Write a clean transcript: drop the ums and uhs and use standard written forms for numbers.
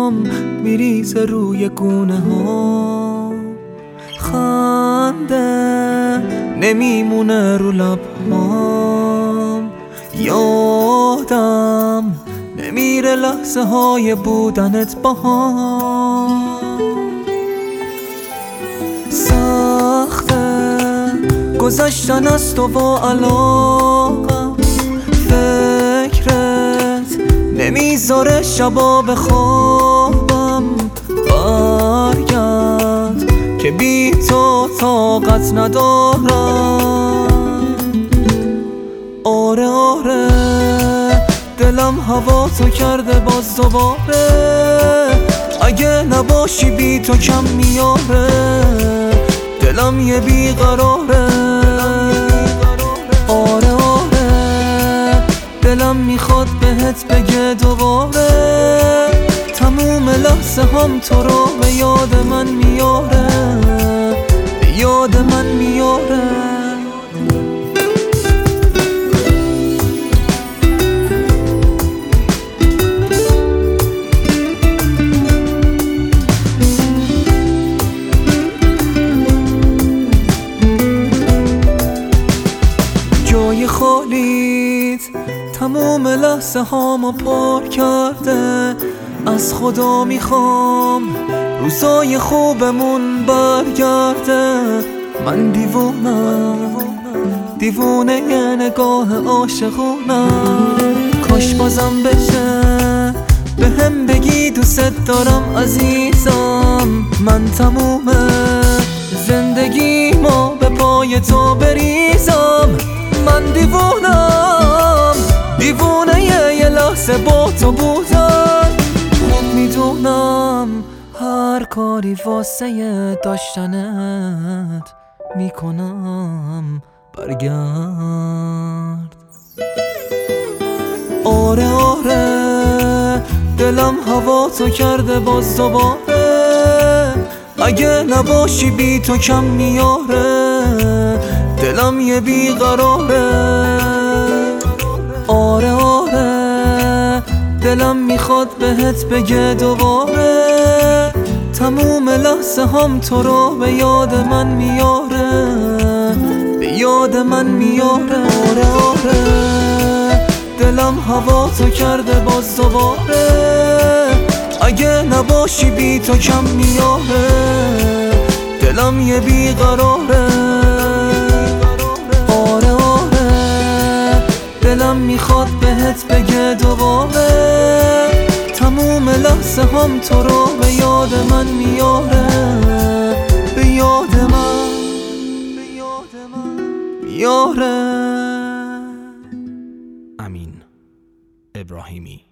هم میریزه روی گونه ها، خنده نمیمونه رو لبهام، یادم نمیره لحظه های بودنت با هم. سخته گذشتن از تو و علاقم، فکرت نمیذاره شبا بخوابم، برگرد که بی تو طاقت ندارم. آره آره دلم هوا تو کرده باز دوباره، اگه نباشی بی تو کم میاره، دلم یه بیقراره. آره آره دلم میخواد بهت بگه دوباره، تموم لحظه هم تو رو به یاد من میاره، به یاد من میاره. جای خالیت تموم لحظه هامو پر کرده، از خدا میخوام روزای خوبمون برگرده. من دیوونه یه نگاه عاشقونم، کاش بازم بشه بهم بگی دوست دارم عزیزم. من تموم زندگیمو به پای تو بریزم، من دیوونه یه لحظه با تو بودن. خوب میدونم هر کاری واسه داشتنت میکنم، برگرد. آره آره دلم هوا تو کرده باز دوباره، اگه نباشی بی تو کم میاره، دلم یه بیقراره. آره آره دلم میخواد بهت بگه دوباره، تموم لحظه هم تو رو به یاد من میاره، به یاد من میاره. آره آره دلم هوا تو کرده باز دوباره، اگه نباشی بی تو کم میاره، دلم یه بیقراره. آره آره دلم میخواد بهت بگه دوباره، تموم لحظه هم تو رو به یاد من میاره، به یاد من میاره. امین ابراهیمی.